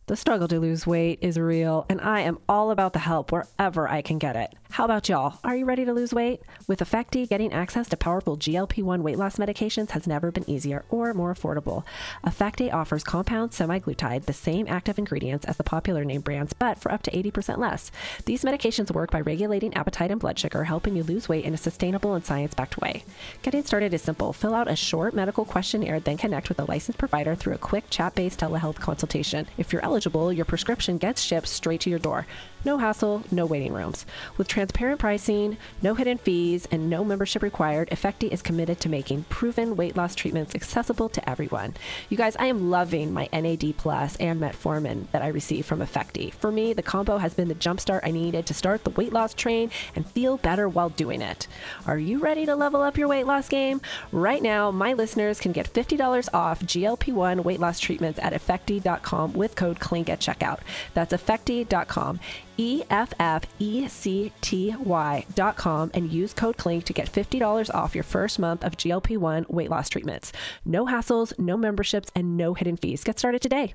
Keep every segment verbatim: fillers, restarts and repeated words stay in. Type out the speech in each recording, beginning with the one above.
The struggle to lose weight is real, and I am all about the help wherever I can get it. How about y'all? Are you ready to lose weight? With Effecti, getting access to powerful G L P one weight loss medications has never been easier or more affordable. Effecti offers compound semaglutide, the same active ingredients as the popular name brands, but for up to eighty percent less. These medications work by regulating appetite and blood sugar, helping you lose weight in a sustainable and science-backed way. Getting started is simple. Fill out a short medical questionnaire, then connect with a licensed provider through a quick chat-based telehealth consultation. If you're eligible, your prescription gets shipped straight to your door. No hassle, no waiting rooms. With transparent pricing, no hidden fees, and no membership required, Effecti is committed to making proven weight loss treatments accessible to everyone. You guys, I am loving my N A D Plus and Metformin that I receive from Effecti. For me, the combo has been the jumpstart I needed to start the weight loss train and feel better while doing it. Are you ready to level up your weight loss game? Right now, my listeners can get fifty dollars off G L P one weight loss treatments at effecti dot com with code CLINK at checkout. That's effecti dot com. E F F E C T Y dot com and use code CLINK to get fifty dollars off your first month of G L P one weight loss treatments. No hassles, no memberships, and no hidden fees. Get started today.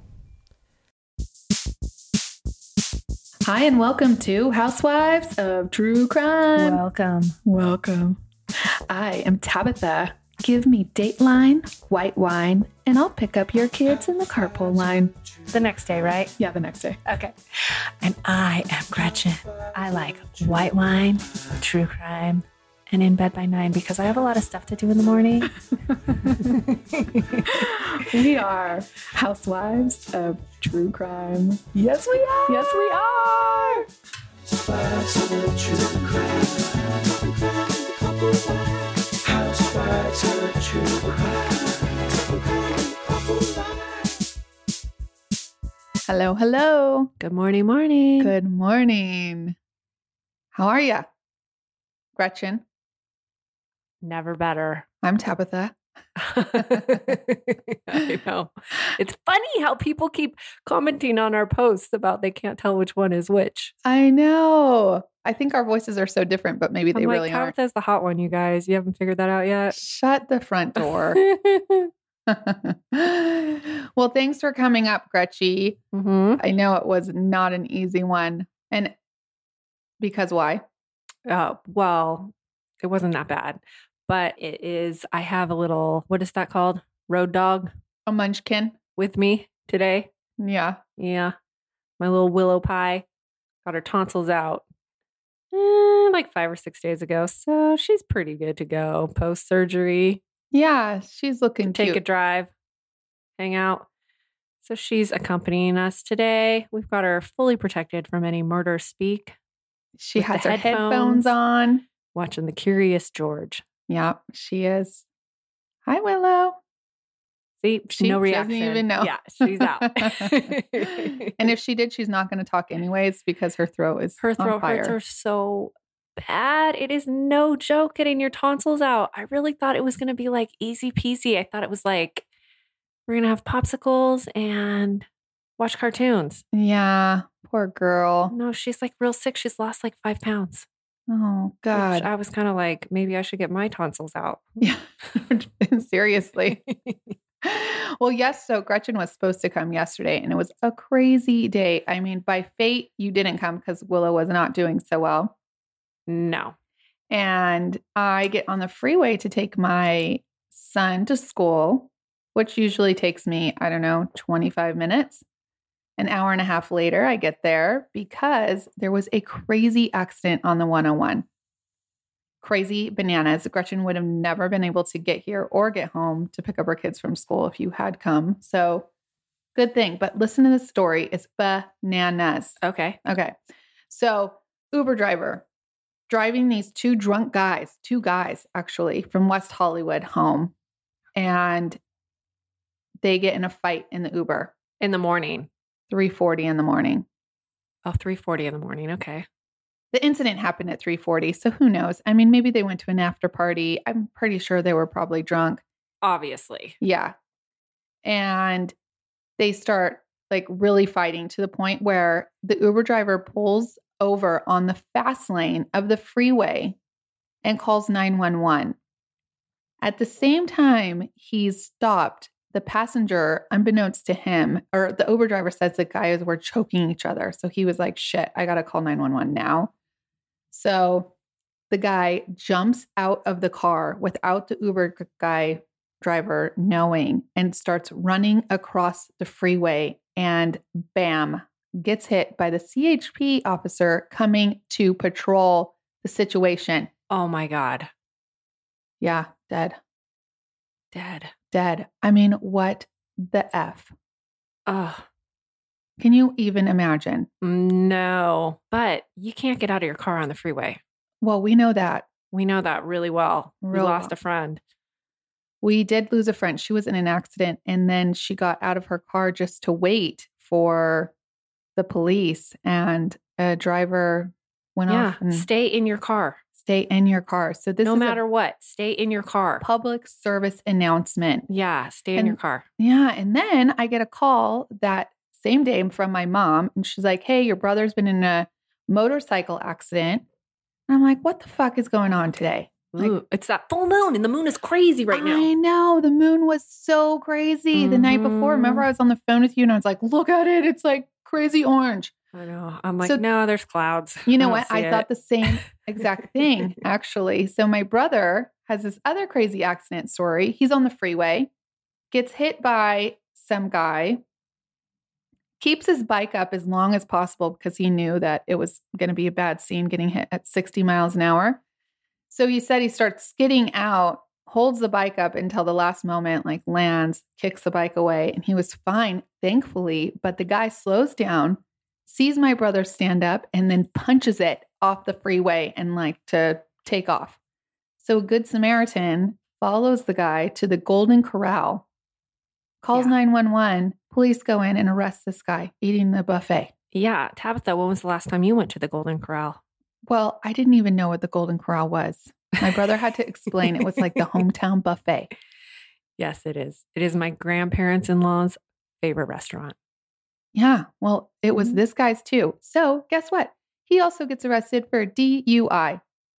Hi, and welcome to Housewives of True Crime. Welcome. Welcome. I am Tabitha. Give me Dateline, white wine, and I'll pick up your kids in the carpool line. The next day, right? Yeah, the next day. Okay. And I am Gretchen. I like white wine, true crime, and in bed by nine because I have a lot of stuff to do in the morning. We are Housewives of True Crime. Yes, we are. Yes, we are. Housewives of True Crime. Housewives of True Crime. Hello, hello. Good morning, morning. Good morning. How are you, Gretchen? Never better. I'm Tabitha. I know. It's funny how people keep commenting on our posts about they can't tell which one is which. I know. I think our voices are so different, but maybe they I'm really like, are. Tabitha's the hot one, you guys. You haven't figured that out yet? Shut the front door. Well, thanks for coming up, Gretchen. Mm-hmm. I know it was not an easy one. And because why? Uh, well, it wasn't that bad, but it is, I have a little, what is that called? Road dog A munchkin? with me today. Yeah. Yeah. My little willow pie got her tonsils out eh, like five or six days ago. So she's pretty good to go post surgery. Yeah. She's looking Take cute. a drive, hang out. So she's accompanying us today. We've got her fully protected from any murder speak. She with has the her headphones. headphones on. Watching the Curious George. Yeah, she is. Hi, Willow. See, She no doesn't reaction. even know. Yeah, she's out. And if she did, she's not going to talk anyways because her throat is her on throat fire. hurts her so bad. It is no joke getting your tonsils out. I really thought it was going to be like easy peasy. I thought it was like we're going to have popsicles and watch cartoons. Yeah, poor girl. No, she's like real sick. She's lost like five pounds. Oh, Which God. I was kind of like, maybe I should get my tonsils out. Yeah, seriously. Well, yes. So Gretchen was supposed to come yesterday and it was a crazy day. I mean, by fate, you didn't come because Willow was not doing so well. No. And I get on the freeway to take my son to school, which usually takes me, I don't know, twenty-five minutes. An hour and a half later, I get there because there was a crazy accident on the one oh one. Crazy bananas. Gretchen would have never been able to get here or get home to pick up her kids from school if you had come. So good thing. But listen to this story. It's bananas. Okay. Okay. So Uber driver driving these two drunk guys, two guys actually from West Hollywood home. And they get in a fight in the Uber. In the morning. three forty in the morning. Oh, three forty in the morning. Okay. The incident happened at three forty. So who knows? I mean, maybe they went to an after party. I'm pretty sure they were probably drunk. Obviously. Yeah. And they start like really fighting to the point where the Uber driver pulls over on the fast lane of the freeway and calls nine one one. At the same time, he's stopped, the passenger, unbeknownst to him, or the Uber driver says the guys were choking each other. So he was like, shit, I got to call nine one one now. So the guy jumps out of the car without the Uber guy driver knowing and starts running across the freeway and bam, gets hit by the C H P officer coming to patrol the situation. Oh my God. Yeah, dead. Dead. Dead. I mean, what the F? Ugh. Can you even imagine? No, but you can't get out of your car on the freeway. Well, we know that. We know that really well. We Real lost well. a friend. We did lose a friend. She was in an accident and then she got out of her car just to wait for the police, and a driver went Yeah. off and Stay in your car. stay in your car. So this No is matter what, stay in your car. a public service announcement. Yeah. Stay in And- your car. Yeah. And then I get a call that same day from my mom, and she's like, hey, your brother's been in a motorcycle accident. And I'm like, what the fuck is going on today? Like- Ooh, it's that full moon and the moon is crazy right now. I know. The moon was so crazy the night before. Remember, I was on the phone with you and I was like, look at it. It's like crazy orange. I know. I'm like, So- no, there's clouds. You know I don't what? I see thought it. the same exact thing, actually. So my brother has this other crazy accident story. He's on the freeway, gets hit by some guy, keeps his bike up as long as possible because he knew that it was going to be a bad scene getting hit at sixty miles an hour. So he said he starts skidding out, holds the bike up until the last moment, like lands, kicks the bike away, and he was fine, thankfully. But the guy slows down, sees my brother stand up, and then punches it off the freeway and like to take off. So a Good Samaritan follows the guy to the Golden Corral, calls Yeah. nine one one, police go in and arrest this guy eating the buffet. Yeah. Tabitha, when was the last time you went to the Golden Corral? Well, I didn't even know what the Golden Corral was. My brother had to explain it was like the hometown buffet. Yes, it is. It is my grandparents in law's favorite restaurant. Yeah, well, it was Mhm. this guy's too. So guess what? He also gets arrested for D U I.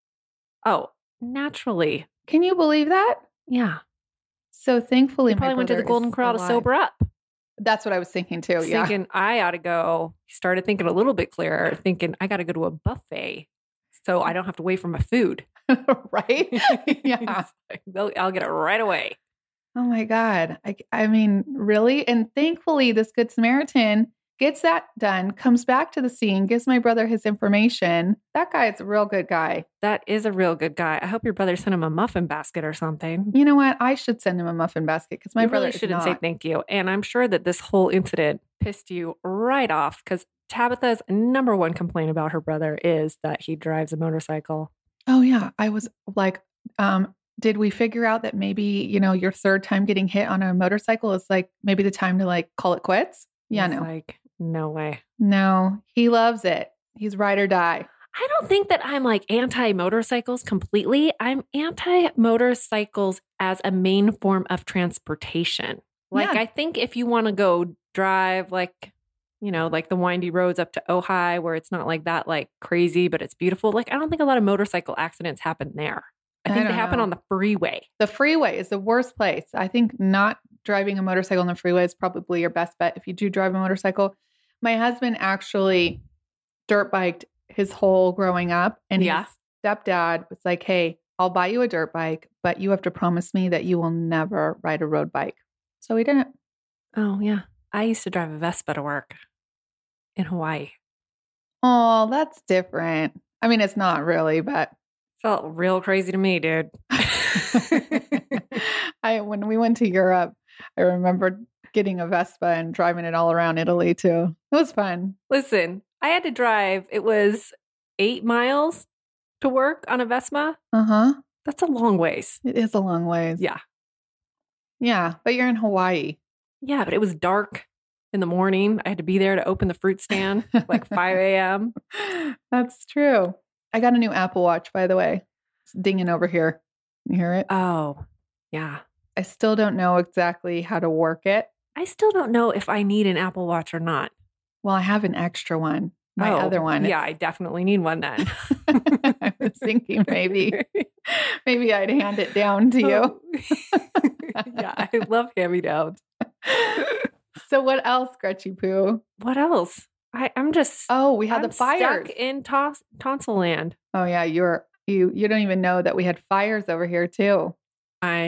Oh, naturally. Can you believe that? Yeah. So thankfully, He probably my went to the brother Golden is Corral to alive. sober up. That's what I was thinking too. Was Yeah. Thinking I ought to go. Started thinking a little bit clearer, thinking I got to go to a buffet so I don't have to wait for my food. Right? Yeah. They'll- I'll get it right away. Oh my God. I, I mean, really? And thankfully, this Good Samaritan gets that done, comes back to the scene, gives my brother his information. That guy is a real good guy. That is a real good guy. I hope your brother sent him a muffin basket or something. You know what? I should send him a muffin basket because my you brother really is shouldn't not. say thank you. And I'm sure that this whole incident pissed you right off because Tabitha's number one complaint about her brother is that he drives a motorcycle. Oh yeah. I was like, um, did we figure out that maybe, you know, your third time getting hit on a motorcycle is like maybe the time to like call it quits? Yeah, He's no. Like, no way. No, he loves it. He's ride or die. I don't think that I'm like anti motorcycles completely. I'm anti motorcycles as a main form of transportation. Like, Yeah. I think if you want to go drive, like, you know, like the windy roads up to Ojai where it's not like that, like crazy, but it's beautiful. Like, I don't think a lot of motorcycle accidents happen there. I I think they don't happen know. on the freeway. The freeway is the worst place. I think not driving a motorcycle on the freeway is probably your best bet if you do drive a motorcycle. My husband actually dirt biked his whole growing up, and Yeah. his stepdad was like, hey, I'll buy you a dirt bike, but you have to promise me that you will never ride a road bike. So he didn't. Oh, yeah. I used to drive a Vespa to work in Hawaii. Oh, that's different. I mean, it's not really, but Felt real crazy to me, dude. I when we went to Europe, I remember getting a Vespa and driving it all around Italy too. It was fun. Listen, I had to drive, it was eight miles to work on a Vespa. Uh-huh. That's a long ways. It is a long ways. Yeah. Yeah, but you're in Hawaii. Yeah, but it was dark in the morning. I had to be there to open the fruit stand like five a.m. That's true. I got a new Apple Watch, by the way. It's dinging over here. You hear it? Oh, yeah. I still don't know exactly how to work it. I still don't know if I need an Apple Watch or not. Well, I have an extra one. My Oh, other one. Yeah, I definitely need one then. I was thinking maybe, maybe I'd hand it down to you. Oh. Yeah, I love hand-me-downs. So what else, Gretchy Poo? What else? I, I'm just Oh, we had I'm the fires. stuck in tos- tonsil land. Oh yeah, you're you you don't even know that we had fires over here too. I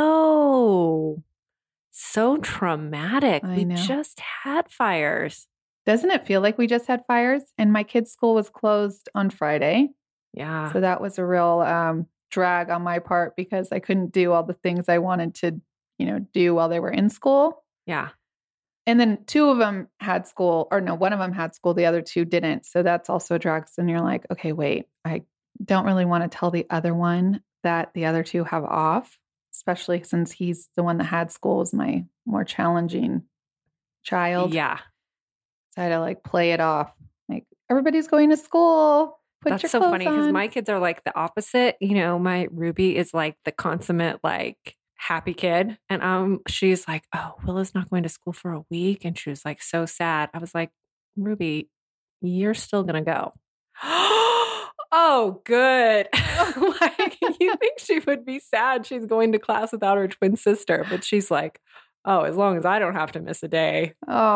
know. So traumatic. I we know. just had fires. Doesn't it feel like we just had fires? And my kids' school was closed on Friday. Yeah. So that was a real um, drag on my part because I couldn't do all the things I wanted to, you know, do while they were in school. Yeah. And then two of them had school, or no, one of them had school. The other two didn't. So that's also a drag. So you're like, okay, wait, I don't really want to tell the other one that the other two have off, especially since he's the one that had school, is my more challenging child. Yeah. So I had to like play it off. Like, everybody's going to school. Put That's your so clothes funny because on. my kids are like the opposite. You know, my Ruby is like the consummate, like happy kid. And um, she's like, oh, Willow's not going to school for a week. And she was like, so sad. I was like, Ruby, you're still going to go. Oh, good. Like, you think she would be sad she's going to class without her twin sister. But she's like, oh, as long as I don't have to miss a day,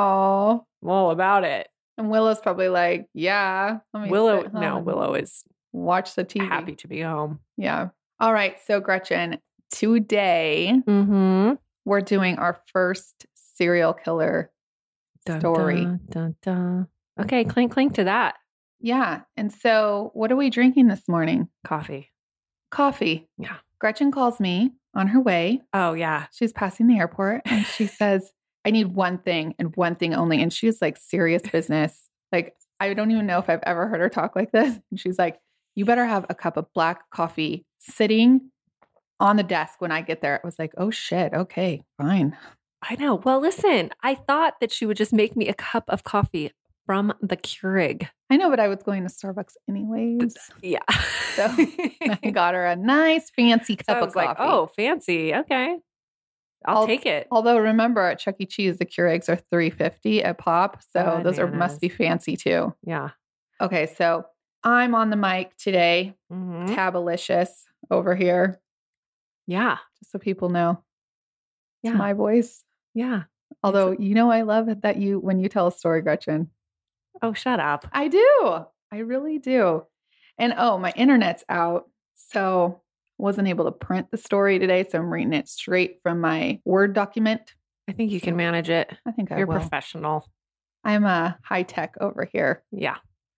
Oh, I'm all about it. and Willow's probably like, yeah. Let me Willow, sit no, home, Willow is watch the T V. happy to be home. Yeah. All right. So Gretchen, today Mm-hmm. we're doing our first serial killer story. Dun, dun, dun. Okay, clink, clink to that. Yeah. And so what are we drinking this morning? Coffee. Coffee. Yeah. Gretchen calls me on her way. Oh, yeah. She's passing the airport and she says, I need one thing and one thing only. And she's like serious business. Like, I don't even know if I've ever heard her talk like this. And she's like, you better have a cup of black coffee sitting on the desk when I get there. I was like, oh shit. Okay, fine. I know. Well, listen, I thought that she would just make me a cup of coffee from the Keurig. I know, but I was going to Starbucks anyways. Yeah. So I got her a nice fancy cup So I of was coffee. like, oh, fancy. Okay. I'll, I'll- take it. Although remember at Chuck E. Cheese, the Keurigs are three fifty a pop. So those are must Bananas. be fancy too. Yeah. Okay, so I'm on the mic today. Mhm. Tabalicious over here, Yeah. just so people know. Yeah. It's my voice. Yeah. Although, you know, I love it that you, when you tell a story, Gretchen. Oh, shut up. I do. I really do. And oh, my internet's out. So wasn't able to print the story today. So I'm reading it straight from my Word document. I think you can manage it. I think I You're will. professional. I'm a high tech over here. Yeah.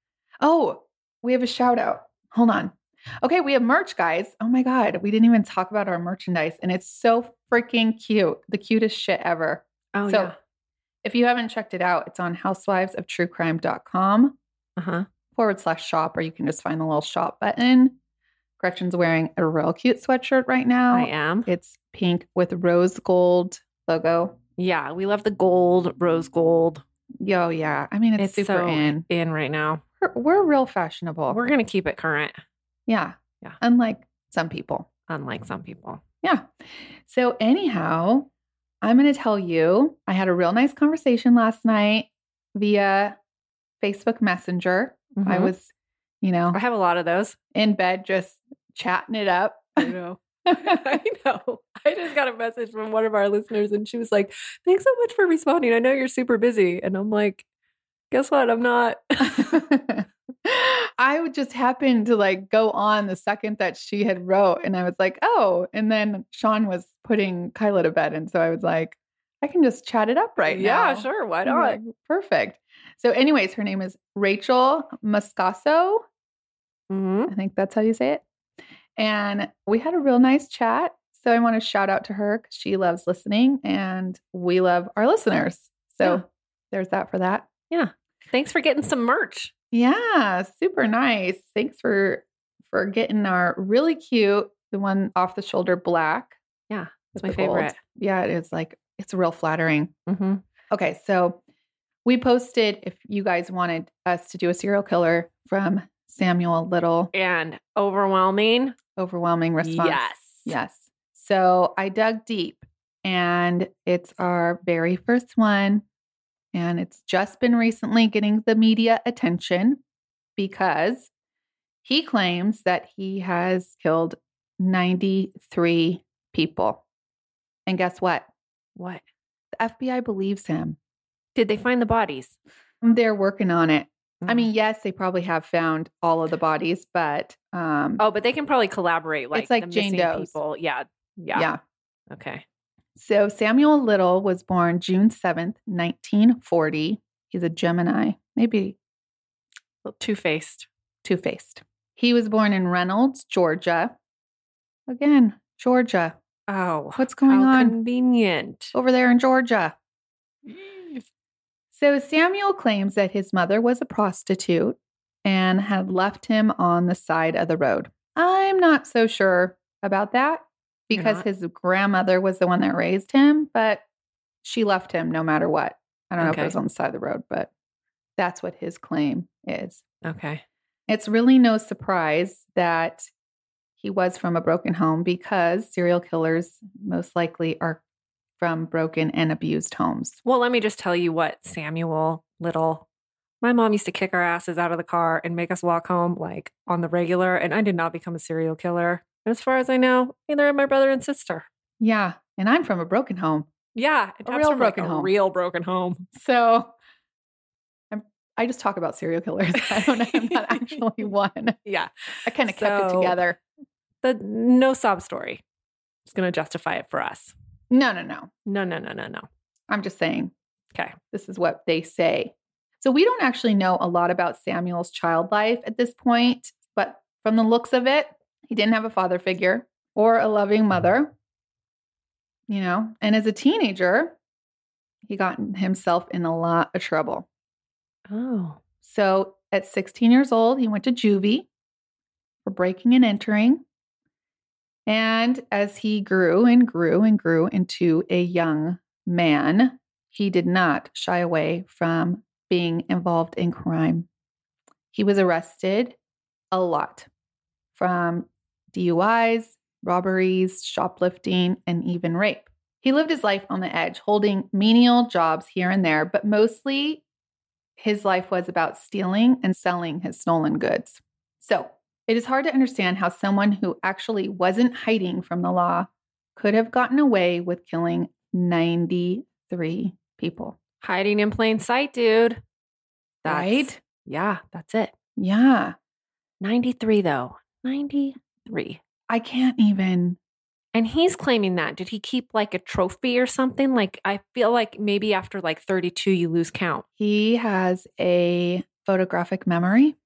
Oh, we have a shout out. Hold on. Okay, we have merch, guys. Oh my God. We didn't even talk about our merchandise. And it's so freaking cute. The cutest shit ever. Oh, so yeah. if you haven't checked it out, it's on housewives of true crime dot com Uh-huh. forward slash shop, or you can just find the little shop button. Gretchen's wearing a real cute sweatshirt right now. I am. It's pink with rose gold logo. Yeah. We love the gold, rose gold. Yo, yeah. I mean, it's, It's super so in. in right now. We're, we're real fashionable. We're going to keep it current, yeah. Yeah. Unlike some people. unlike some people. Yeah. So anyhow, I'm going to tell you, I had a real nice conversation last night via Facebook Messenger. I Mhm. was, you know, I have a lot of those. in bed just chatting it up. I know. I know. I just got a message from one of our listeners and she was like, thanks so much for responding. I know you're super busy. And I'm like, guess what? I'm not. I would just happen to like go on the second that she had wrote and I was like, oh, and then Sean was putting Kyla to bed. And so I was like, I can just chat it up right now. Yeah, sure. Why I'm not? like, perfect. So anyways, her name is Rachel Moscaso. hmm I think that's how you say it. And we had a real nice chat. So I want to shout out to her because she loves listening and we love our listeners. So Yeah. there's that for that. Yeah. Thanks for getting some merch. Yeah, super nice. Thanks for for getting our really cute, the one off the shoulder black. Yeah, with it's my the gold. favorite. Yeah, it is like it's real flattering. hmm Okay, so we posted if you guys wanted us to do a serial killer from Samuel Little. And overwhelming. Overwhelming response. Yes. Yes. So I dug deep and it's our very first one. And it's just been recently getting the media attention because he claims that he has killed ninety-three people. And guess what? What? The F B I believes him. Did they find the bodies? They're working on it. I Mm. mean, yes, they probably have found all of the bodies, but um, Oh, but they can probably collaborate. Like it's like the Jane missing Doe's. people. Yeah. Yeah. yeah. Okay. So Samuel Little was born June seventh, nineteen forty. He's a Gemini, maybe Two-faced. two-faced. He was born in Reynolds, Georgia. Again, Georgia. Oh. What's going how on convenient. over there in Georgia? So Samuel claims that his mother was a prostitute and had left him on the side of the road. I'm not so sure about that You're because not? his grandmother was the one that raised him, but she left him no matter what. I don't know if Okay. it was on the side of the road, but that's what his claim is. Okay. It's really no surprise that he was from a broken home because serial killers most likely are from broken and abused homes. Well, let me just tell you what Samuel Little, my mom used to kick our asses out of the car and make us walk home like on the regular. And I did not become a serial killer. And as far as I know, neither are my brother and sister. Yeah. And I'm from a broken home. Yeah. It A taps real from, like, broken a home. real broken home. So I'm, I just talk about serial killers. I don't know. I'm not actually one. Yeah. I kind of kept it So- together. The no sob story is going to justify it for us. No, no, no. No, no, no, no, no. I'm just saying Okay. this is what they say. So we don't actually know a lot about Samuel's child life at this point, but from the looks of it, he didn't have a father figure or a loving mother, you know, and as a teenager, he got himself in a lot of trouble. Oh. So at sixteen years old, he went to juvie for breaking and entering. And as he grew and grew and grew into a young man, he did not shy away from being involved in crime. He was arrested a lot, from D U Is, robberies, shoplifting, and even rape. He lived his life on the edge, holding menial jobs here and there, but mostly his life was about stealing and selling his stolen goods. So it is hard to understand how someone who actually wasn't hiding from the law could have gotten away with killing ninety-three people. Hiding in plain sight, dude. That's, Right? Yeah, that's it. Yeah. ninety-three, though. ninety-three. I can't even. And he's claiming that. Did he keep like a trophy or something? Like, I feel like maybe after like thirty-two, you lose count. He has a photographic memory.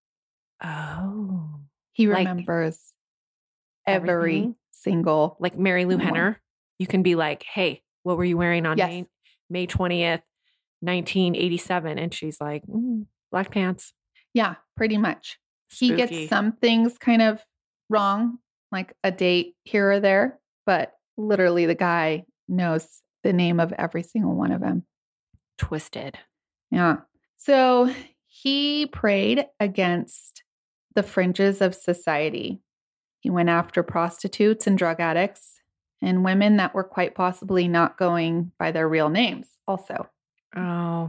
Oh. He Like remembers every everything? single. Like Mary Lou One. Henner. You can be like, hey, what were you wearing on Yes. May, May twentieth, nineteen eighty-seven? And she's like, mm, black pants. Yeah, pretty much. He Spooky. gets some things kind of wrong, like a date here or there, but literally the guy knows the name of every single one of them. Twisted. Yeah. So he prayed against the fringes of society. He went after prostitutes and drug addicts and women that were quite possibly not going by their real names also. Oh.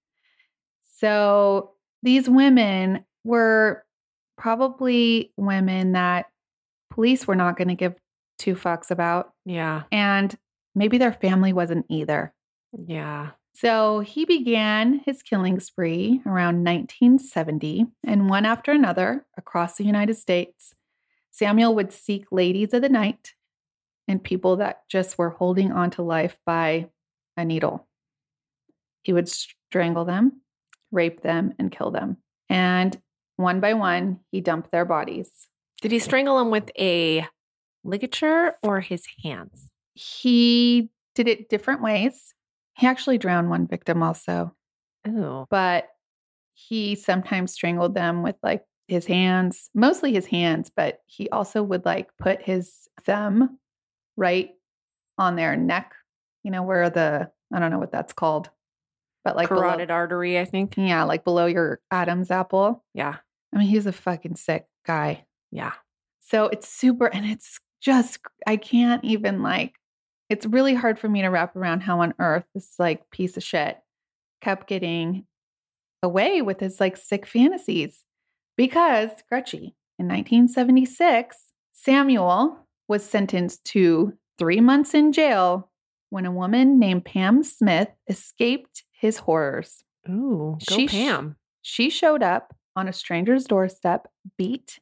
So these women were probably women that police were not going to give two fucks about. Yeah. And maybe their family wasn't either. Yeah. So he began his killing spree around nineteen seventy, and one after another across the United States, Samuel would seek ladies of the night and people that just were holding on to life by a needle. He would strangle them, rape them, and kill them. And one by one, he dumped their bodies. Did he strangle him with a ligature or his hands? He did it different ways. He actually drowned one victim also, Oh. but he sometimes strangled them with like his hands, mostly his hands, but he also would like put his thumb right on their neck, you know, where the, I don't know what that's called, but like Carotid below, artery, I think. yeah, like below your Adam's apple. Yeah. I mean, he's a fucking sick guy. Yeah. So it's super, and it's just, I can't even like, it's really hard for me to wrap around how on earth this like piece of shit kept getting away with his like sick fantasies. Because, Gretchen, in nineteen seventy-six, Samuel was sentenced to three months in jail when a woman named Pam Smith escaped his horrors. Ooh, go She sh- Pam. She showed up on a stranger's doorstep, beat.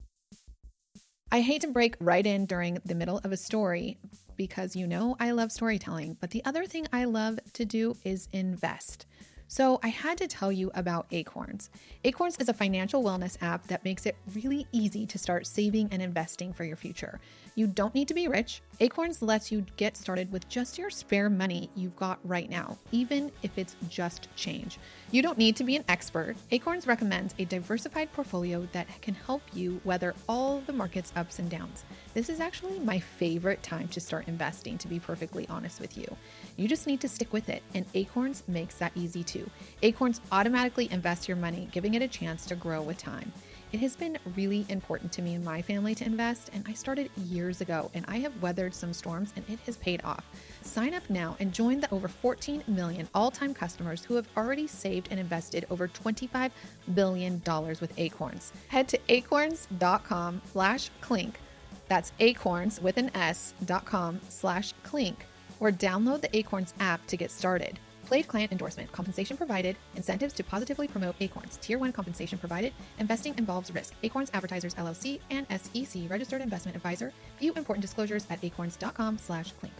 I hate to break right in during the middle of a story because you know I love storytelling, but the other thing I love to do is invest. So I had to tell you about Acorns. Acorns is a financial wellness app that makes it really easy to start saving and investing for your future. You don't need to be rich. Acorns lets you get started with just your spare money you've got right now, even if it's just change. You don't need to be an expert. Acorns recommends a diversified portfolio that can help you weather all the market's ups and downs. This is actually my favorite time to start investing, to be perfectly honest with you. You just need to stick with it, and Acorns makes that easy too. Acorns automatically invests your money, giving it a chance to grow with time. It has been really important to me and my family to invest, and I started years ago, and I have weathered some storms, and it has paid off. Sign up now and join the over fourteen million all-time customers who have already saved and invested over twenty-five billion dollars with Acorns. Head to acorns.com slash clink. That's acorns with an S dot com slash clink, or download the Acorns app to get started. Paid client endorsement. Compensation provided. Incentives to positively promote Acorns. Tier one compensation provided. Investing involves risk. Acorns Advertisers L L C and S E C Registered Investment Advisor. View important disclosures at acorns.com slash clink.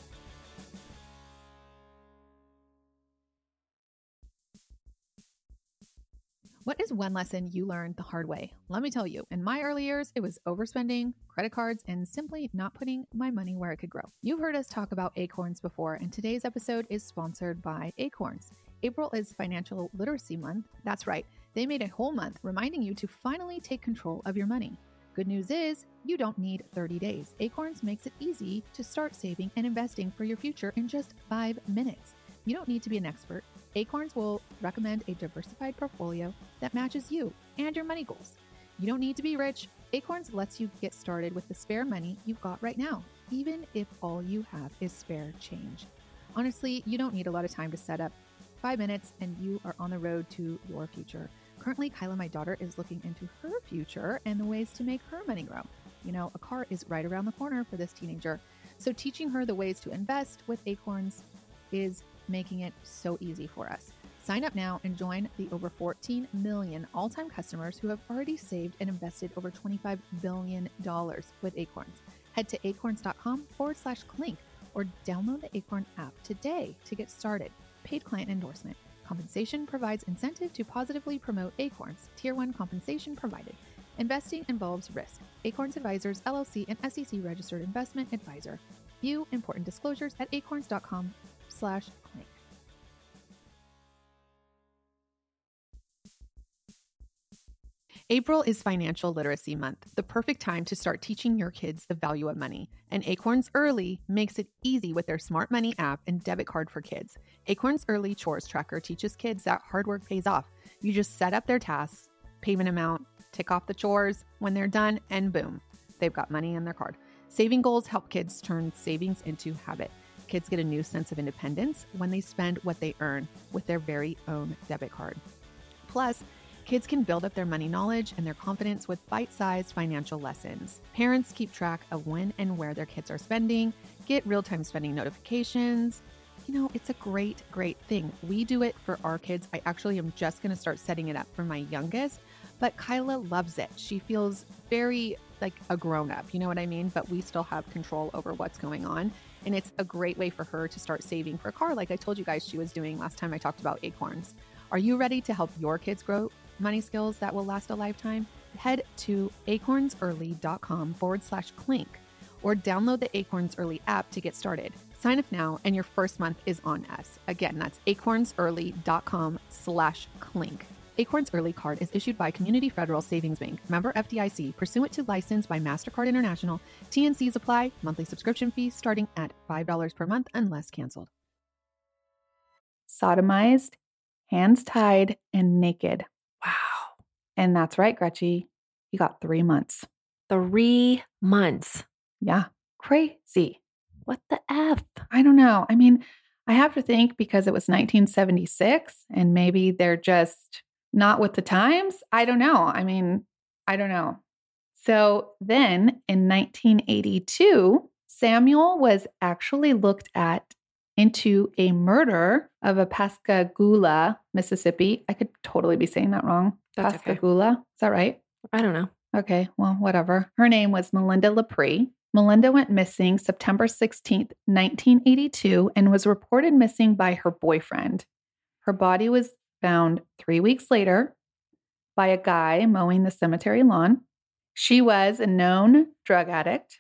What is one lesson you learned the hard way? Let me tell you, in my early years, it was overspending, credit cards, and simply not putting my money where it could grow. You've heard us talk about Acorns before, and today's episode is sponsored by Acorns. April is Financial Literacy Month. That's right. They made a whole month reminding you to finally take control of your money. Good news is, you don't need thirty days. Acorns makes it easy to start saving and investing for your future in just five minutes. You don't need to be an expert. Acorns will recommend a diversified portfolio that matches you and your money goals. You don't need to be rich. Acorns lets you get started with the spare money you've got right now, even if all you have is spare change. Honestly, you don't need a lot of time to set up. Five minutes and you are on the road to your future. Currently, Kyla, my daughter, is looking into her future and the ways to make her money grow. You know, a car is right around the corner for this teenager. So teaching her the ways to invest with Acorns is making it so easy for us. Sign up now and join the over fourteen million all-time customers who have already saved and invested over twenty-five billion dollars with Acorns. Head to acorns.com forward slash clink or download the Acorn app today to get started. Paid client endorsement. Compensation provides incentive to positively promote Acorns. Tier one compensation provided. Investing involves risk. Acorns Advisors, L L C, and S E C Registered Investment Advisor. View important disclosures at acorns.com slash clink. April is Financial Literacy Month, the perfect time to start teaching your kids the value of money. And Acorns Early makes it easy with their Smart Money app and debit card for kids. Acorns Early Chores Tracker teaches kids that hard work pays off. You just set up their tasks, payment amount, tick off the chores when they're done, and boom, they've got money in their card. Saving goals help kids turn savings into habit. Kids get a new sense of independence when they spend what they earn with their very own debit card. Plus, kids can build up their money knowledge and their confidence with bite-sized financial lessons. Parents keep track of when and where their kids are spending, get real-time spending notifications. You know, it's a great, great thing. We do it for our kids. I actually am just going to start setting it up for my youngest, but Kyla loves it. She feels very like a grown-up, you know what I mean? But we still have control over what's going on. And it's a great way for her to start saving for a car, like I told you guys she was doing last time I talked about Acorns. Are you ready to help your kids grow money skills that will last a lifetime? Head to acornsearly.com forward slash clink or download the Acorns Early app to get started. Sign up now and your first month is on us. Again, that's acornsearly.com slash clink. Acorns Early Card is issued by Community Federal Savings Bank, member F D I C, pursuant to license by MasterCard International. T and Cs apply. Monthly subscription fees starting at five dollars per month unless canceled. Sodomized, hands tied, and naked. Wow. And that's right, Gretchen. You got three months. Three months. Yeah. Crazy. What the F? I don't know. I mean, I have to think because it was nineteen seventy-six and maybe they're just not with the times. I don't know. I mean, I don't know. So then in nineteen eighty-two, Samuel was actually looked at into a murder of a Pascagoula, Mississippi. I could totally be saying that wrong. That's okay. Pascagoula. Is that right? I don't know. Okay, well, whatever. Her name was Melinda Lepre. Melinda went missing September sixteenth, nineteen eighty-two, and was reported missing by her boyfriend. Her body was found three weeks later by a guy mowing the cemetery lawn. She was a known drug addict,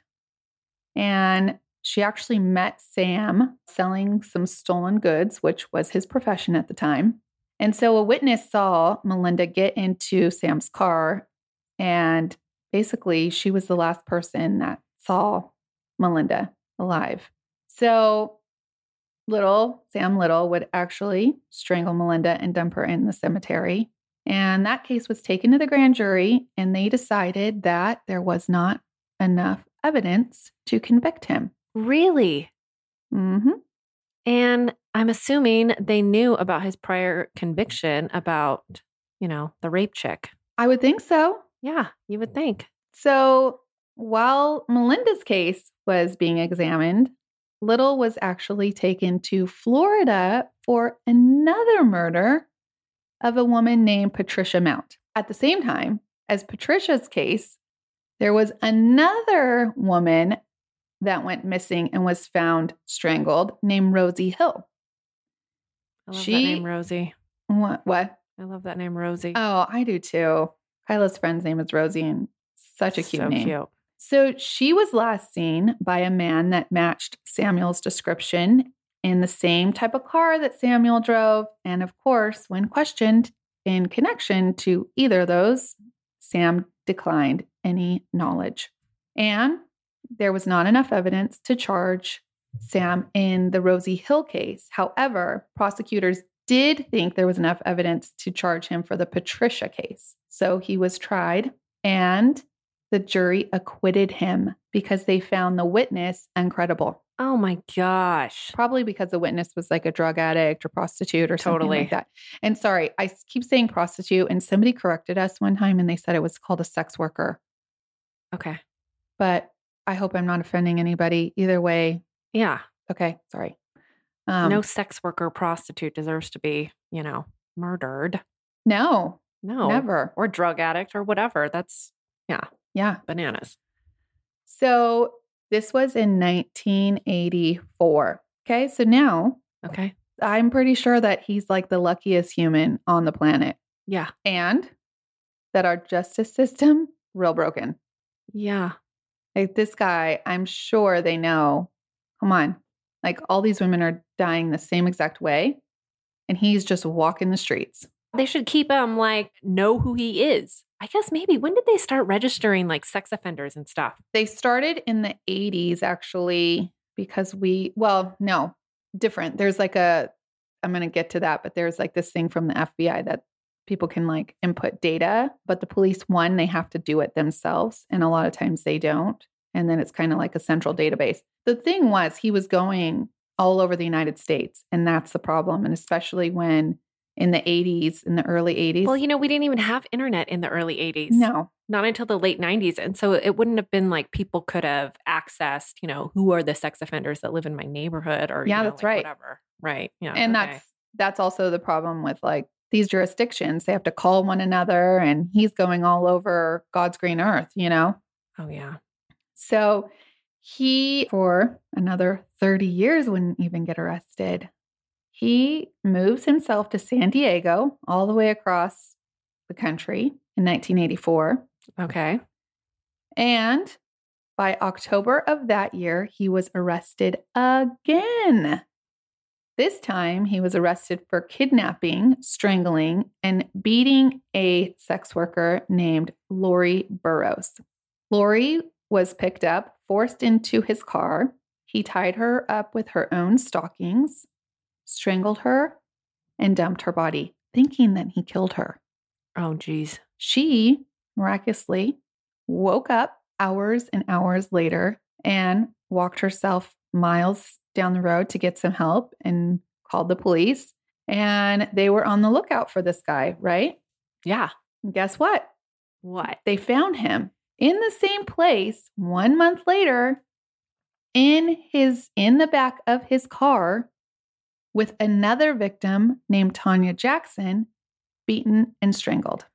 and she actually met Sam selling some stolen goods, which was his profession at the time. And so a witness saw Melinda get into Sam's car, and basically she was the last person that saw Melinda alive. So Little, Sam Little would actually strangle Melinda and dump her in the cemetery. And that case was taken to the grand jury, and they decided that there was not enough evidence to convict him. Really? Mm-hmm. And I'm assuming they knew about his prior conviction about, you know, the rape chick. I would think so. Yeah, you would think. So while Melinda's case was being examined, Little was actually taken to Florida for another murder of a woman named Patricia Mount. At the same time as Patricia's case, there was another woman that went missing and was found strangled named Rosie Hill. I love She- that name, Rosie. What? What? I love that name, Rosie. Oh, I do too. Kyla's friend's name is Rosie, and such a cute so name. Cute. So she was last seen by a man that matched Samuel's description in the same type of car that Samuel drove. And of course, when questioned in connection to either of those, Sam declined any knowledge. And there was not enough evidence to charge Sam in the Rosie Hill case. However, prosecutors did think there was enough evidence to charge him for the Patricia case. So he was tried, and the jury acquitted him because they found the witness incredible. Oh my gosh. Probably because the witness was like a drug addict or prostitute or something Totally. like that. And sorry, I keep saying prostitute, and somebody corrected us one time and they said it was called a sex worker. Okay. But I hope I'm not offending anybody. Either way, Yeah. okay, sorry. Um, no sex worker or prostitute deserves to be, you know, murdered. no, No. never. Or drug addict or whatever. That's, yeah, Yeah. bananas. So this was in nineteen eighty-four. Okay, so now Okay. I'm pretty sure that he's like the luckiest human on the planet, Yeah. and that our justice system real broken. Yeah. Like this guy, I'm sure they know. Come on, like all these women are dying the same exact way, and he's just walking the streets. They should keep him like know who he is. I guess maybe when did they start registering like sex offenders and stuff? They started in the eighties, actually, because we, well, no, different. There's like a, I'm going to get to that, but there's like this thing from the F B I that people can like input data, but the police, one, they have to do it themselves. And a lot of times they don't. And then it's kind of like a central database. The thing was, he was going all over the United States. And that's the problem. And especially when in the eighties, in the early eighties. Well, you know, we didn't even have internet in the early eighties. No. Not until the late nineties. And so it wouldn't have been like people could have accessed, you know, who are the sex offenders that live in my neighborhood or, Yeah, you know, that's like right. whatever. Right. Yeah. And okay. that's that's also the problem with like these jurisdictions. They have to call one another, and he's going all over God's green earth, you know? Oh, yeah. So he, for another thirty years, wouldn't even get arrested. He moves himself to San Diego, all the way across the country in nineteen eighty-four. Okay. And by October of that year, he was arrested again. This time, he was arrested for kidnapping, strangling, and beating a sex worker named Lori Burrows. Lori was picked up, forced into his car. He tied her up with her own stockings, strangled her, and dumped her body, thinking that he killed her. Oh, geez. She miraculously woke up hours and hours later and walked herself miles down the road to get some help and called the police. And they were on the lookout for this guy, right? Yeah. And guess what? What? They found him in the same place one month later in his in the back of his car with another victim named Tanya Jackson, beaten and strangled.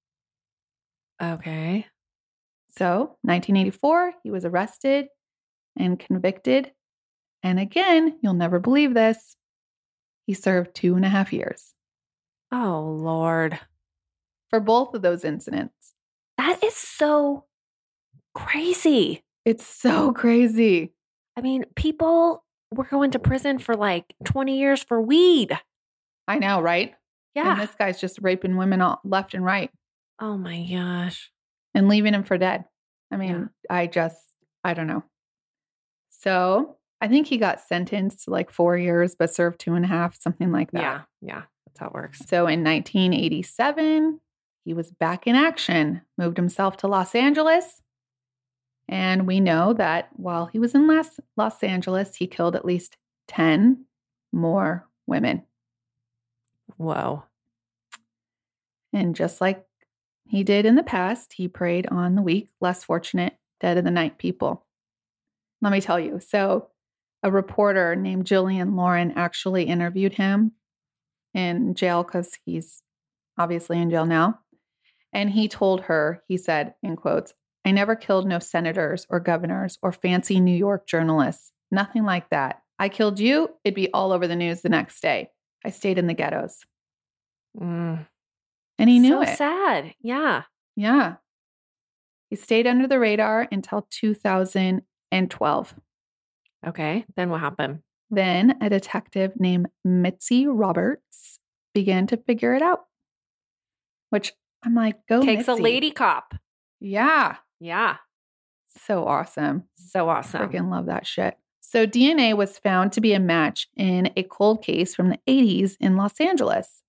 Okay. So, nineteen eighty-four, he was arrested and convicted. And again, you'll never believe this, he served two and a half years Oh, Lord. for both of those incidents. That is so crazy. It's so crazy. I mean, people were going to prison for like twenty years for weed. I know, right? Yeah. And this guy's just raping women all left and right Oh my gosh. and leaving him for dead. I mean, I just, I don't know. So I think he got sentenced to like four years, but served two and a half, something like that. Yeah. Yeah. That's how it works. So in nineteen eighty-seven, he was back in action, moved himself to Los Angeles. And we know that while he was in Los, Los Angeles, he killed at least ten more women. Whoa. And just like he did in the past, he preyed on the weak, less fortunate, dead of the night people. Let me tell you. So a reporter named Jillian Lauren actually interviewed him in jail because he's obviously in jail now. And he told her, he said, in quotes, "I never killed no senators or governors or fancy New York journalists. Nothing like that. I killed you, it'd be all over the news the next day. I stayed in the ghettos." Mm. And he knew so it. sad. Yeah. Yeah. He stayed under the radar until two thousand twelve. Okay. Then what happened? Then a detective named Mitzi Roberts began to figure it out. Which I'm like, go Takes Mitzi. a lady cop. Yeah. Yeah. So awesome. So awesome. Freaking love that shit. So D N A was found to be a match in a cold case from the eighties in Los Angeles.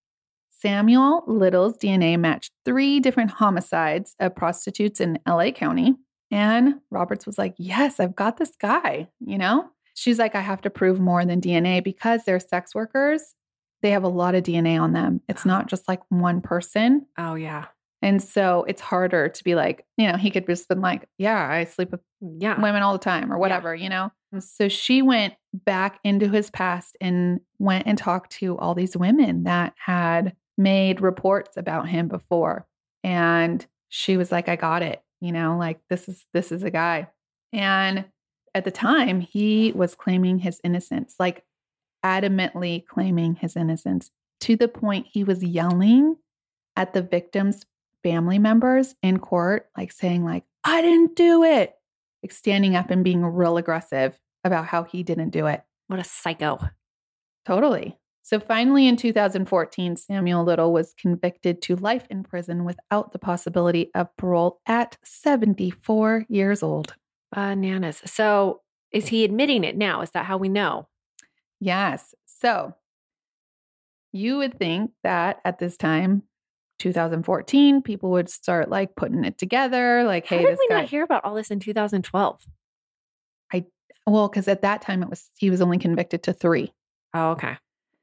Samuel Little's D N A matched three different homicides of prostitutes in L A County. And Roberts was like, yes, I've got this guy, you know? She's like, I have to prove more than D N A because they're sex workers. They have a lot of D N A on them. It's not just like one person. Oh, yeah. And so it's harder to be like, you know, he could just been like, yeah, I sleep with Yeah. women all the time or whatever, you know? So she went back into his past and went and talked to all these women that had made reports about him before. And she was like, I got it, you know, like this is, this is a guy. And at the time he was claiming his innocence, like adamantly claiming his innocence to the point he was yelling at the victims' family members in court, like saying like, I didn't do it. Like standing up and being real aggressive about how he didn't do it. What a psycho. Totally. So finally in two thousand fourteen, Samuel Little was convicted to life in prison without the possibility of parole at seventy-four years old. Bananas. So is he admitting it now? Is that how we know? Yes. So you would think that at this time, two thousand fourteen, people would start like putting it together. Like, How hey, did this we guy. not hear about all this in two thousand twelve? Well, because at that time it was he was only convicted to three. Oh, okay.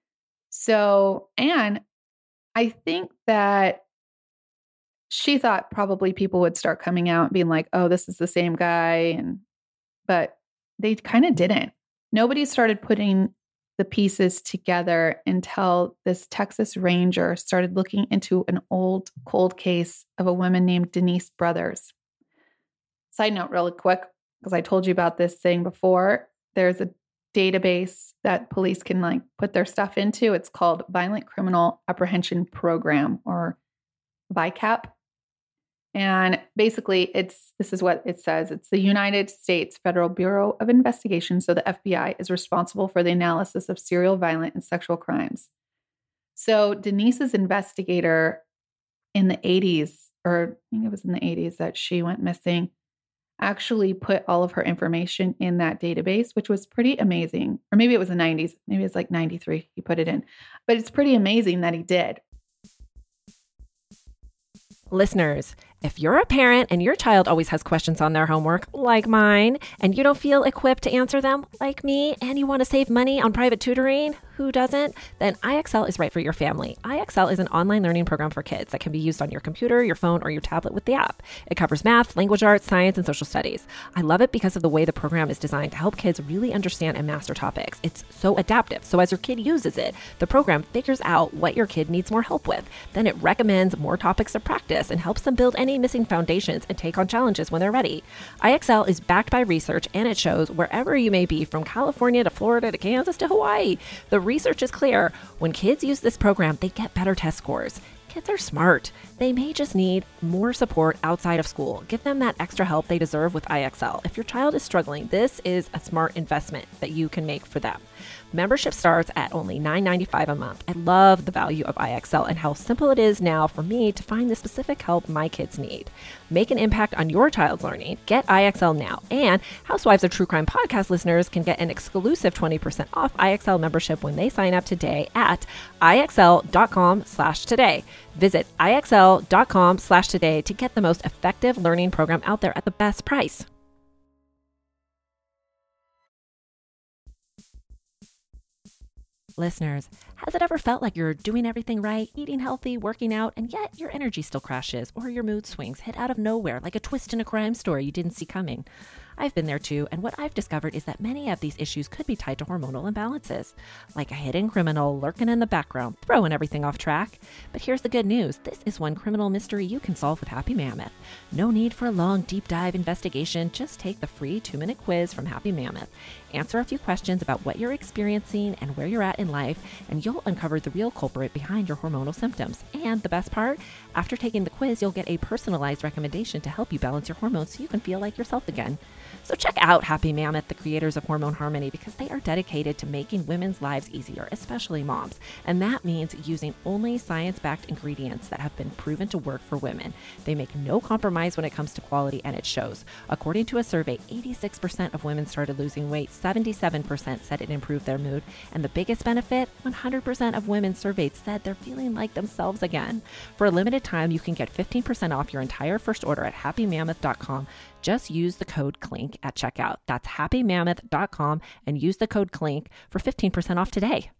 So, and I think that she thought probably people would start coming out and being like, oh, this is the same guy. And, but they kind of didn't. Nobody started putting the pieces together until this Texas Ranger started looking into an old cold case of a woman named Denise Brothers. Side note really quick, because I told you about this thing before. There's a database that police can like put their stuff into. It's called Violent Criminal Apprehension Program, or V I C A P. And basically it's, this is what it says. It's the United States Federal Bureau of Investigation. So the F B I is responsible for the analysis of serial violent and sexual crimes. So Denise's investigator in the eighties, or I think it was in the eighties that she went missing, actually put all of her information in that database, which was pretty amazing. Or maybe it was the nineties. Maybe it's like ninety-three. He put it in. But it's pretty amazing that he did. Listeners, If you're a parent and your child always has questions on their homework, like mine, and you don't feel equipped to answer them, like me, and you want to save money on private tutoring, who doesn't? Then I X L is right for your family. I X L is an online learning program for kids that can be used on your computer, your phone, or your tablet with the app. It covers math, language arts, science, and social studies. I love it because of the way the program is designed to help kids really understand and master topics. It's so adaptive. So as your kid uses it, the program figures out what your kid needs more help with. Then it recommends more topics to practice and helps them build any missing foundations and take on challenges when they're ready. I X L is backed by research, and it shows wherever you may be, from California to Florida to Kansas to Hawaii. The research is clear. When kids use this program, they get better test scores. Kids are smart. They may just need more support outside of school. Give them that extra help they deserve with I X L. If your child is struggling, this is a smart investment that you can make for them. Membership starts at only nine ninety-five a month. I love the value of I X L and how simple it is now for me to find the specific help my kids need. Make an impact on your child's learning. Get I X L now. And Housewives of True Crime podcast listeners can get an exclusive twenty percent off I X L membership when they sign up today at IXL.com slash today. Visit IXL.com slash today to get the most effective learning program out there at the best price. Listeners, has it ever felt like you're doing everything right, eating healthy, working out, and yet your energy still crashes or your mood swings hit out of nowhere like a twist in a crime story you didn't see coming? I've been there too, and what I've discovered is that many of these issues could be tied to hormonal imbalances, like a hidden criminal lurking in the background, throwing everything off track. But here's the good news. This is one criminal mystery you can solve with Happy Mammoth. No need for a long, deep dive investigation. Just take the free two-minute quiz from Happy Mammoth. Answer a few questions about what you're experiencing and where you're at in life, and you'll uncover the real culprit behind your hormonal symptoms. And the best part, after taking the quiz, you'll get a personalized recommendation to help you balance your hormones so you can feel like yourself again. So check out Happy Mammoth, the creators of Hormone Harmony, because they are dedicated to making women's lives easier, especially moms. And that means using only science-backed ingredients that have been proven to work for women. They make no compromise when it comes to quality, and it shows. According to a survey, eighty-six percent of women started losing weight, seventy-seven percent said it improved their mood, and the biggest benefit, one hundred percent of women surveyed said they're feeling like themselves again. For a limited time, you can get fifteen percent off your entire first order at happy mammoth dot com. Just use the code CLINK at checkout. That's happy mammoth dot com and use the code CLINK for fifteen percent off today.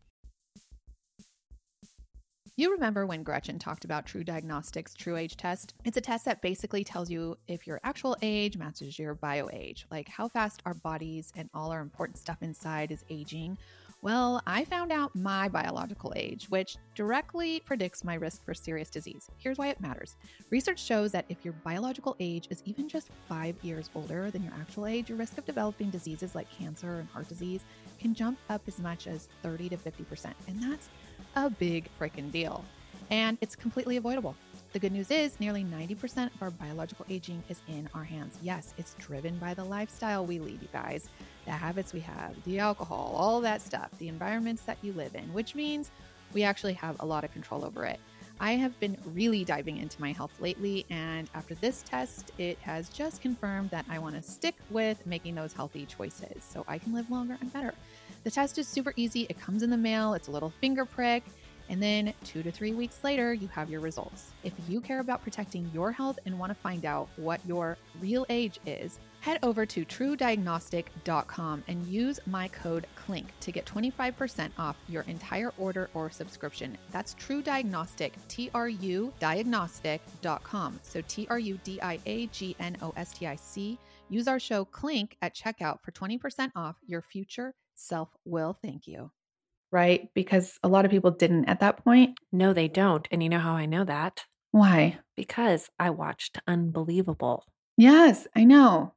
You remember when Gretchen talked about True Diagnostics' True Age Test? It's a test that basically tells you if your actual age matches your bio age, like how fast our bodies and all our important stuff inside is aging. Well, I found out my biological age, which directly predicts my risk for serious disease. Here's why it matters. Research shows that if your biological age is even just five years older than your actual age, your risk of developing diseases like cancer and heart disease can jump up as much as thirty to fifty percent. And that's a big freaking deal. And it's completely avoidable. The good news is nearly ninety percent of our biological aging is in our hands. Yes, it's driven by the lifestyle we lead, you guys, the habits we have, the alcohol, all that stuff, the environments that you live in, which means we actually have a lot of control over it. I have been really diving into my health lately, and after this test, it has just confirmed that I want to stick with making those healthy choices so I can live longer and better. The test is super easy. It comes in the mail. It's a little finger prick. And then two to three weeks later, you have your results. If you care about protecting your health and want to find out what your real age is, head over to true diagnostic dot com and use my code CLINK to get twenty-five percent off your entire order or subscription. That's True Diagnostic, T R U diagnostic dot com. So T R U D I A G N O S T I C. Use our show CLINK at checkout for twenty percent off. Your future self will thank you. Right? Because a lot of people didn't at that point. No, they don't. And you know how I know that? Why? Because I watched Unbelievable. Yes, I know.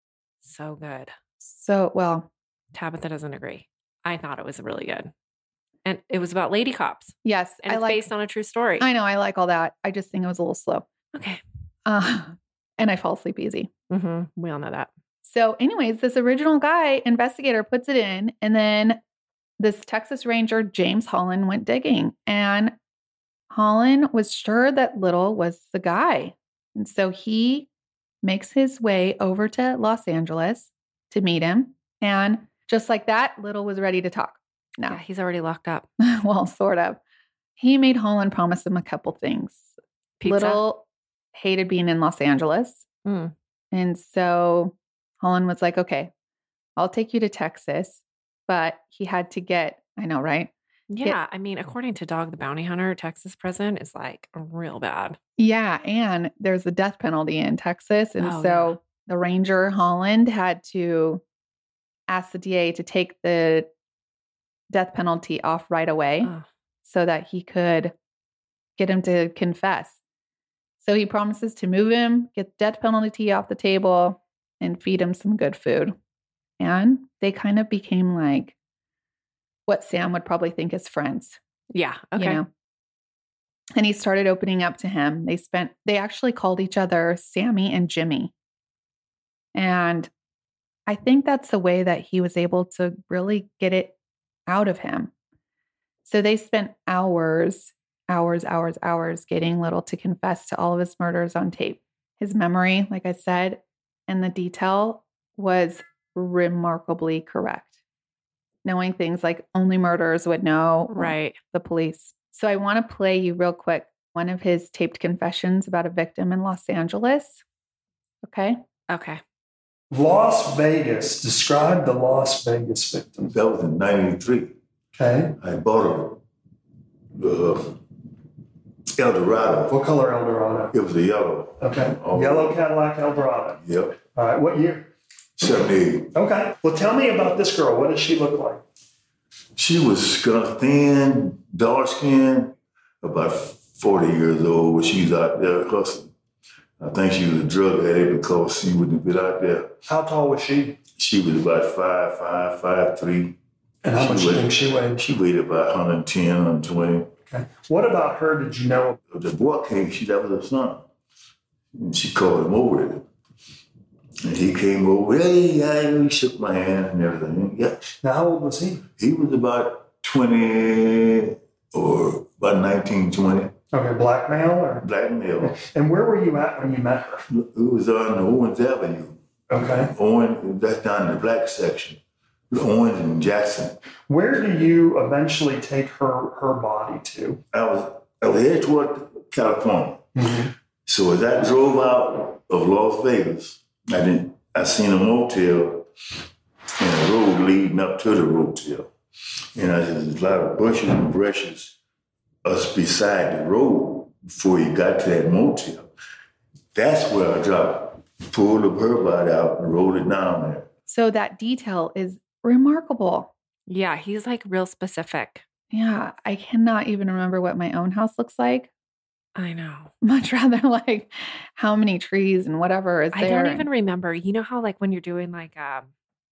So good. So, well, Tabitha doesn't agree. I thought it was really good. And it was about lady cops. Yes. And I it's like, based on a true story. I know. I like all that. I just think it was a little slow. Okay. Uh, and I fall asleep easy. Mm-hmm. We all know that. So anyways, this original guy, investigator, puts it in, and then this Texas Ranger, James Holland, went digging, and Holland was sure that Little was the guy. And so he makes his way over to Los Angeles to meet him. And just like that, Little was ready to talk. Now, Yeah, he's already locked up. well, sort of. He made Holland promise him a couple things. Pizza? Little, hated being in Los Angeles. Mm. And so Holland was like, okay, I'll take you to Texas. But he had to get, I know, right? Yeah. I mean, according to Dog the Bounty Hunter, Texas prison is like real bad. Yeah. And there's the death penalty in Texas. And Oh, so yeah. the ranger, Holland, had to ask the D A to take the death penalty off right away Ugh. so that he could get him to confess. So he promises to move him, get the death penalty off the table, and feed him some good food. And they kind of became like what Sam would probably think is friends. Yeah. Okay. You know? And he started opening up to him. They spent, they actually called each other Sammy and Jimmy. And I think that's the way that he was able to really get it out of him. So they spent hours, hours, hours, hours getting Little to confess to all of his murders on tape. His memory, like I said, and the detail was remarkably correct. Knowing things like only murderers would know, Right. the police. So I want to play you real quick one of his taped confessions about a victim in Los Angeles. Okay? Okay. Las Vegas. Describe the Las Vegas victim. That was in ninety-three. Okay. I bought a uh, Eldorado. What color Eldorado? It was a yellow. Okay. Oh. Yellow Cadillac Eldorado. Yep. All right. What year? seventy-eight. Okay. Well, tell me about this girl. What does she look like? She was kind of thin, dark skin, about forty years old, but she was out there hustling. I think she was a drug addict because she wouldn't get out there. How tall was she? She was about five, five, five, three. And how She much do you weighed- think she weighed? She weighed about one hundred ten, one hundred twenty. Okay. What about her did you know? The boy came, she that was her son. And she called him over there. And he came over, hey, hey, he shook my hand and everything. Yeah. Now, how old was he? He was about twenty or about nineteen, twenty, Okay. Black male? Or? black male. And where were you at when you met her? It was on Owens Avenue. Okay. Owen, that's down in the black section. Owens and Jackson. Where do you eventually take her her body to? I was, I was headed toward California. Mm-hmm. So as I drove out of Las Vegas, I didn't. I seen a motel and a road leading up to the motel, and I said, "There's a lot of bushes and brushes us beside the road before you got to that motel." That's where I dropped, pulled up her body out, and rolled it down there. So that detail is remarkable. Yeah. He's like real specific. Yeah. I cannot even remember what my own house looks like. I know. Much rather like how many trees and whatever is I there. don't even remember. You know how like when you're doing like um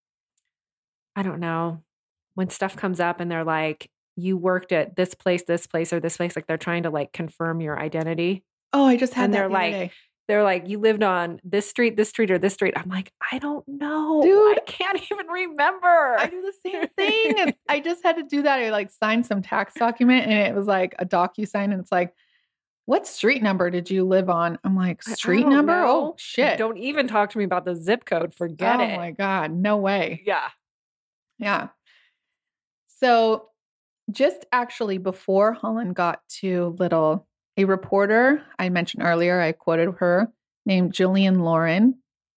I don't know, when stuff comes up and they're like, you worked at this place, this place, or this place, like they're trying to like confirm your identity. Oh, I just had And that they're the other like, day. They're like, you lived on this street, this street, or this street. I'm like, I don't know. Dude. I can't even remember. I do the same thing. And I just had to do that. I like signed some tax document and it was like a DocuSign and it's like, what street number did you live on? I'm like, I- I street don't number? know. Oh, shit. Don't even talk to me about the zip code. Forget oh it. my God. No way. Yeah. Yeah. So just actually before Holland got to Little, a reporter I mentioned earlier, I quoted her, named Jillian Lauren,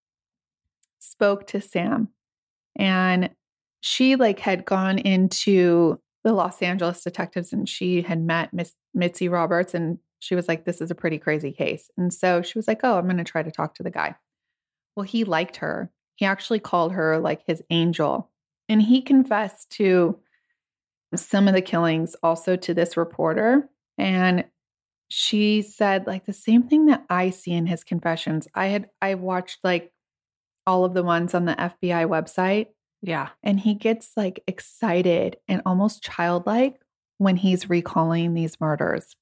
spoke to Sam. And she like had gone into the Los Angeles detectives and she had met Miss Mitzi Roberts and she was like, this is a pretty crazy case. And so she was like, oh, I'm going to try to talk to the guy. Well, he liked her. He actually called her like his angel. And he confessed to some of the killings also to this reporter. And she said like the same thing that I see in his confessions. I had, I watched like all of the ones on the F B I website. Yeah. And he gets like excited and almost childlike when he's recalling these murders.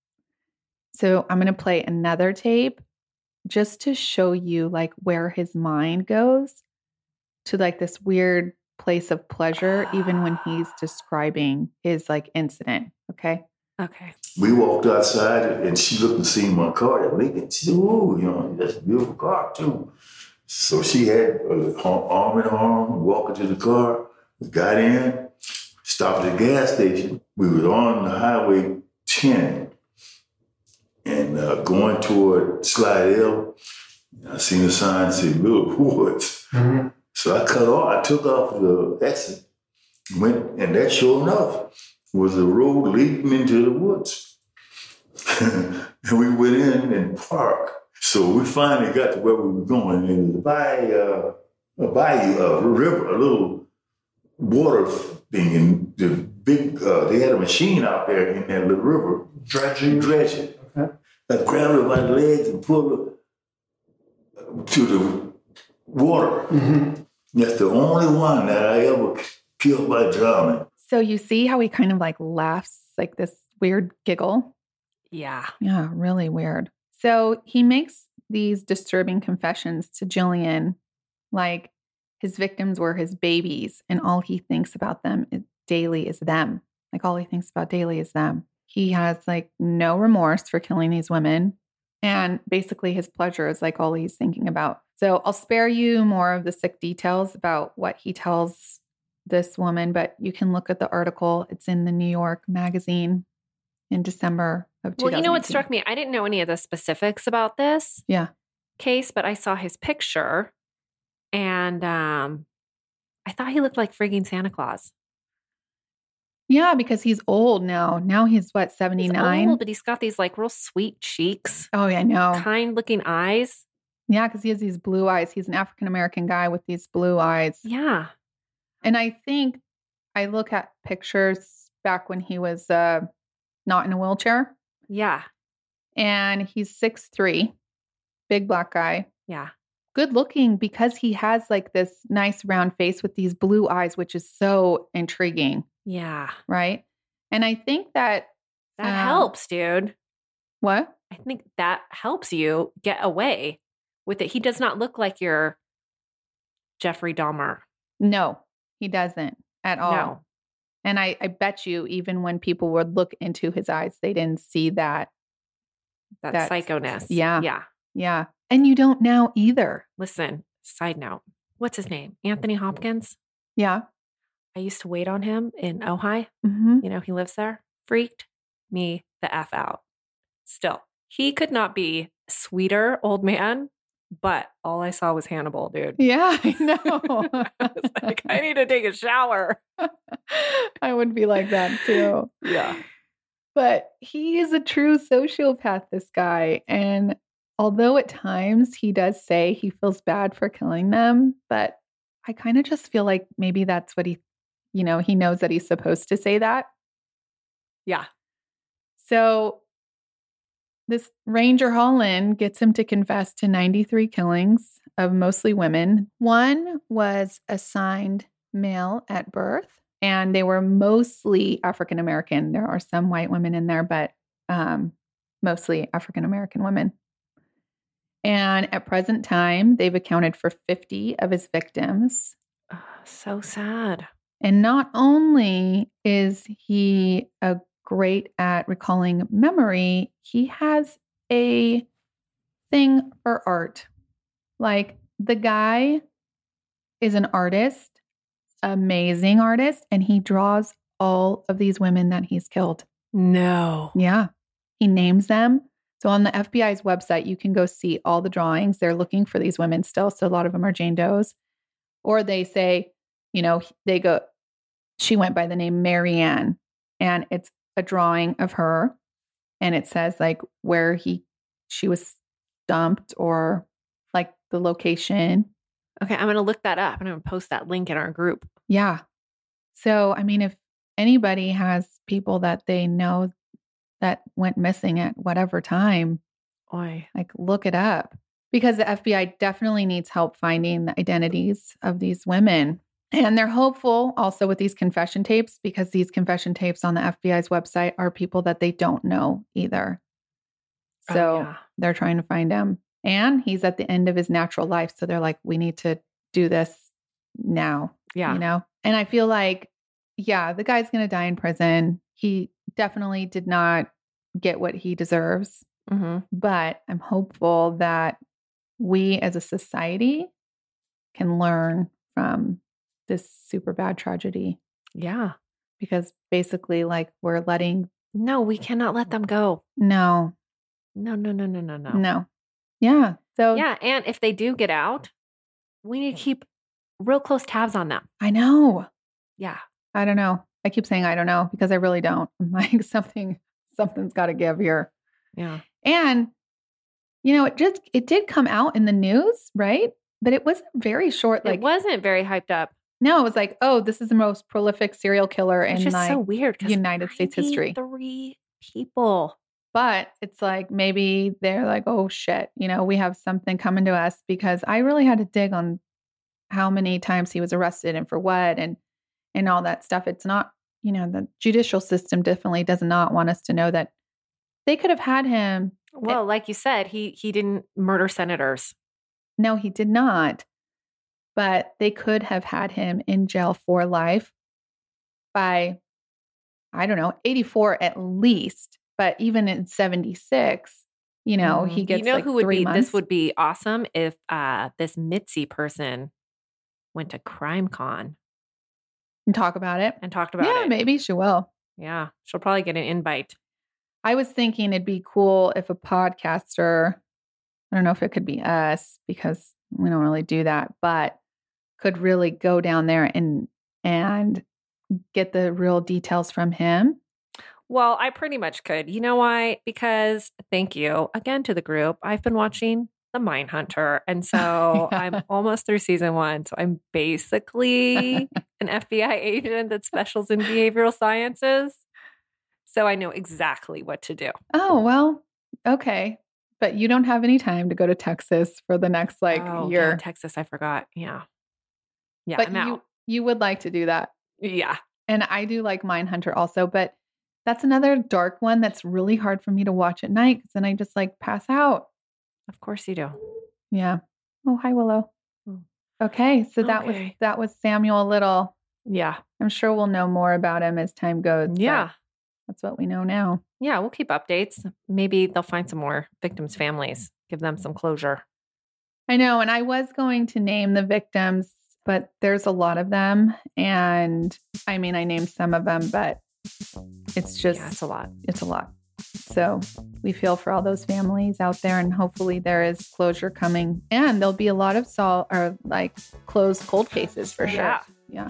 So I'm going to play another tape just to show you like where his mind goes to like this weird place of pleasure, even when he's describing his like incident. Okay. Okay. We walked outside and she looked and seen my car at Lincoln. She said, "Ooh, you know, that's a beautiful car too." So she had uh, arm in arm, walking to the car. We got in, stopped at the gas station. We were on the highway ten. And and uh, going toward Slidell, I seen a sign say Little Woods. Mm-hmm. So I cut off, I took off the exit, went, and that sure enough was a road leading into the woods. And we went in and parked. So we finally got to where we were going, and it was by uh, a bayou, a river, a little water thing, and the big, uh, they had a machine out there in that little river. Dredging. Dredging. Okay. I grabbed her by the legs and pulled her to the water. Mm-hmm. That's the only one that I ever killed by drowning. So you see how he kind of like laughs, like this weird giggle? Yeah. Yeah, really weird. So he makes these disturbing confessions to Jillian, like his victims were his babies, and all he thinks about them daily is them. Like all he thinks about daily is them. He has like no remorse for killing these women. And basically his pleasure is like all he's thinking about. So I'll spare you more of the sick details about what he tells this woman, but you can look at the article. It's in the New York Magazine in December of two thousand eighteen. Well, you know what struck me? I didn't know any of the specifics about this Yeah. case, but I saw his picture and um, I thought he looked like freaking Santa Claus. Yeah, because he's old now. Now he's what, seventy-nine? He's old, but he's got these like real sweet cheeks, Oh, yeah, I know. kind looking eyes. Yeah, because he has these blue eyes. He's an African-American guy with these blue eyes. Yeah. And I think I look at pictures back when he was uh, not in a wheelchair, Yeah. and he's six three, big black guy, Yeah. good looking because he has like this nice round face with these blue eyes, which is so intriguing, Yeah. right? And I think that, That Uh, helps, dude. what? I think that helps you get away with it. He does not look like your Jeffrey Dahmer. No, he doesn't at all. No. And I, I bet you even when people would look into his eyes, they didn't see that. That That's- psychoness. yeah. Yeah. Yeah. And you don't now either. Listen, side note. What's his name? Anthony Hopkins. Yeah. I used to wait on him in Ojai. Mm-hmm. You know, he lives there. Freaked me the F out. Still, he could not be sweeter old man, but all I saw was Hannibal, dude. Yeah, I know. I was like, I need to take a shower. I would be like that too. Yeah. But he is a true sociopath, this guy. And although at times he does say he feels bad for killing them, but I kind of just feel like maybe that's what he, you know, he knows that he's supposed to say that. Yeah. So this Ranger Holland gets him to confess to ninety-three killings of mostly women. One was assigned male at birth, and they were mostly African American. There are some white women in there, but um, mostly African American women. And at present time, they've accounted for fifty of his victims. Oh, so sad. And not only is he a great at recalling memory, he has a thing for art. Like the guy is an artist, amazing artist, and he draws all of these women that he's killed. No. Yeah. He names them. So on the F B I's website, you can go see all the drawings. They're looking for these women still. So a lot of them are Jane Does. Or they say, you know, they go, she went by the name Marianne, and it's a drawing of her. And it says like where he, she was dumped or like the location. Okay, I'm going to look that up and I'm going to post that link in our group. Yeah. So, I mean, if anybody has people that they know that went missing at whatever time, Oy. like look it up, because the F B I definitely needs help finding the identities of these women. And they're hopeful also with these confession tapes, because these confession tapes on the F B I's website are people that they don't know either. So Oh, yeah. they're trying to find him. And he's at the end of his natural life. So they're like, we need to do this now. Yeah. You know? And I feel like, yeah, the guy's going to die in prison. He definitely did not get what he deserves. Mm-hmm. But I'm hopeful that we as a society can learn from this super bad tragedy, Yeah. because basically like we're letting, No, we cannot let them go. no, No, no, no, no, no, no. No. Yeah. So Yeah. And if they do get out, we need to keep real close tabs on them. I know. Yeah. I don't know. I keep saying I don't know because I really don't. I'm like something, something's got to give here. Yeah. And, you know, it just, it did come out in the news, right? But it wasn't very short. Like, it wasn't very hyped up. no, it was like, oh, this is the most prolific serial killer in It's just like so weird. 'cause United States history. Three people. But it's like, maybe they're like, oh shit, you know, we have something coming to us, because I really had to dig on how many times he was arrested and for what, and, and all that stuff. It's not, you know, the judicial system definitely does not want us to know that they could have had him. Well, like you said, he he didn't murder senators. No, he did not. But they could have had him in jail for life by, I don't know, eighty-four at least. But even in seventy-six, you know, Mhm. he gets You know like who would three be? months. This would be awesome if uh, this Mitzi person went to CrimeCon And talk about it. and talked about Yeah, it. maybe she will. Yeah, she'll probably get an invite. I was thinking it'd be cool if a podcaster, I don't know if it could be us because we don't really do that, but could really go down there and and get the real details from him. Well, I pretty much could. You know why? Because thank you again to the group. I've been watching The Mindhunter, and so Yeah. I'm almost through season one. So I'm basically an F B I agent that specials in behavioral sciences. So I know exactly what to do. Oh, well, okay. But you don't have any time to go to Texas for the next like oh, year. yeah, Texas, I forgot. Yeah. Yeah, but I'm you out. you would like to do that. Yeah. And I do like Mindhunter also, but that's another dark one that's really hard for me to watch at night because then I just like pass out. Of course you do. Yeah. Oh, hi, Willow. Hmm. Okay. So that was Okay. that was Samuel Little. Yeah. I'm sure we'll know more about him as time goes. but Yeah. That's what we know now. Yeah. We'll keep updates. Maybe they'll find some more victims' families, give them some closure. I know. And I was going to name the victims, but there's a lot of them. And I mean, I named some of them, but it's just, Yeah, it's a lot. it's a lot. So we feel for all those families out there, and hopefully there is closure coming. And there'll be a lot of sol- or like closed cold cases for sure. Yeah. Yeah.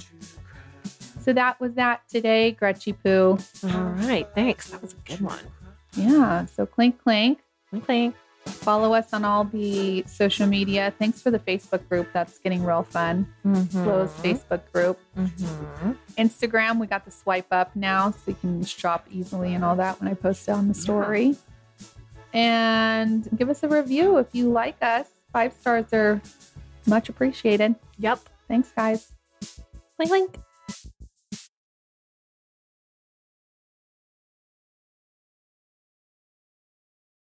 So that was that today, Gretchy Poo. All right. Thanks. That was a good one. Yeah. So clink, clink. Okay. Follow us on all the social media. Thanks for the Facebook group. That's getting real fun. Mm-hmm. Closed Facebook group. Mm-hmm. Instagram, we got the swipe up now, so you can shop easily and all that when I post it on the story. And give us a review if you like us. Five stars are much appreciated. Yep. Thanks, guys. Link, link.